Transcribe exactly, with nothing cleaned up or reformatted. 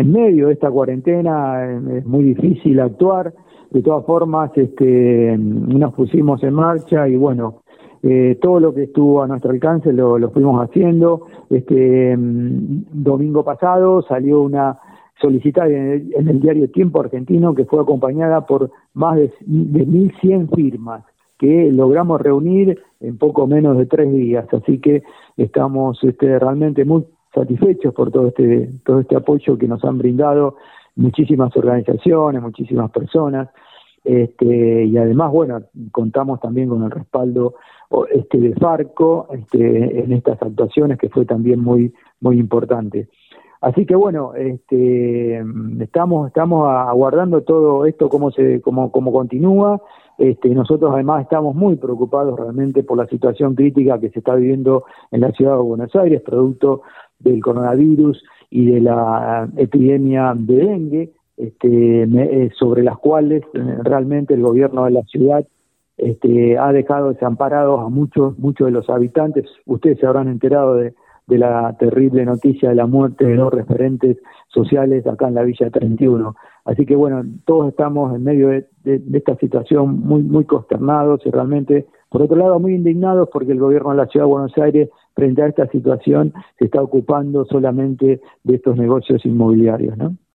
en medio de esta cuarentena es muy difícil actuar. De todas formas, este, nos pusimos en marcha y bueno, eh, todo lo que estuvo a nuestro alcance lo, lo fuimos haciendo. Este domingo pasado salió una solicitada en el, en el diario Tiempo Argentino, que fue acompañada por más de, de mil cien firmas que logramos reunir en poco menos de tres días. Así que estamos este, realmente muy satisfechos por todo este todo este apoyo que nos han brindado muchísimas organizaciones, muchísimas personas, este, y además, bueno, contamos también con el respaldo este de Farco este, en estas actuaciones, que fue también muy muy importante. Así que bueno, este, estamos estamos aguardando todo esto cómo se cómo cómo continúa. Este, nosotros además estamos muy preocupados realmente por la situación crítica que se está viviendo en la ciudad de Buenos Aires, producto del coronavirus y de la epidemia de dengue, este, me, sobre las cuales eh, realmente el gobierno de la ciudad este, ha dejado desamparados a muchos muchos de los habitantes. Ustedes se habrán enterado de, de la terrible noticia de la muerte de dos referentes sociales acá en la Villa treinta y uno. Así que bueno, todos estamos en medio de, de, de esta situación muy muy consternados y realmente, por otro lado, muy indignados porque el gobierno de la Ciudad de Buenos Aires, frente a esta situación, se está ocupando solamente de estos negocios inmobiliarios, ¿no?